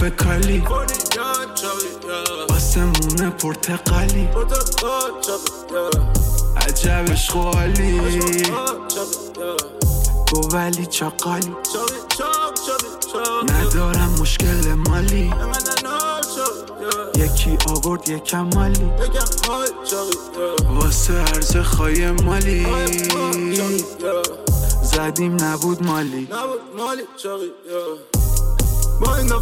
کف کالی آسمون پرتقالی عجب عشق و حالی تو ولی چاقالی ندارم مشکل مالی یکی آورد یکم مالی واسه عرض خواهی مالی زدیم نبود مالی ما این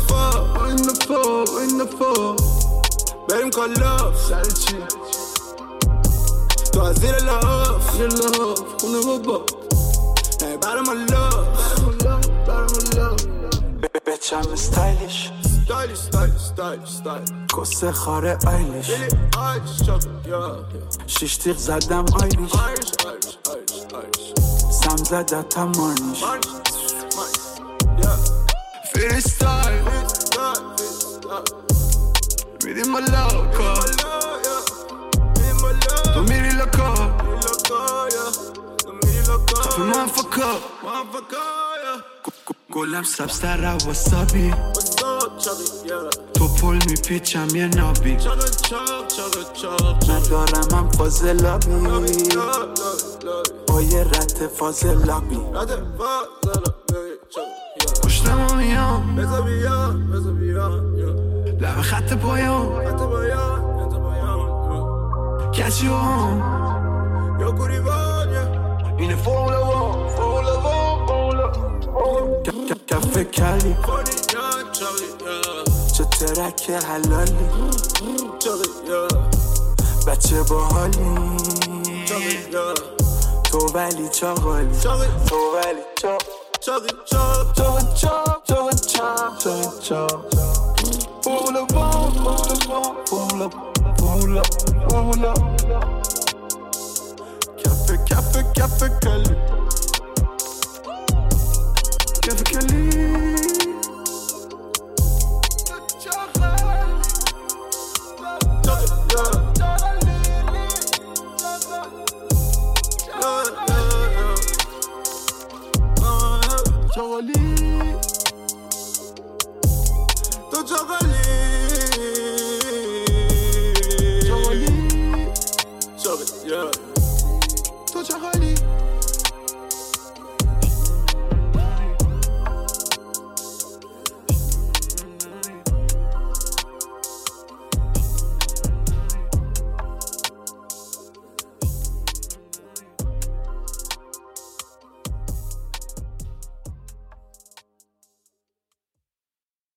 دفعه بریم کالاف سر چی تو از زیر لاف خونه بابا برم لاف بچم استایلیش کسه خاره آیلیش شیش تیغ زدم آیلیش سم زدتم مارنیش فریستایل میریم بالا تو میری لکا خفه من فکا گلم سبزتر و واسابی تو پل میپیچم یه نابی ندارم هم فازلابی با یه رت فازلابی پشتم میام لب خط پایام کچی هم اینه فرمولا وان کفه کلی چه ترک حلالی بچه با حالی تو ولی چاقالی کفه کلی تو چاقالی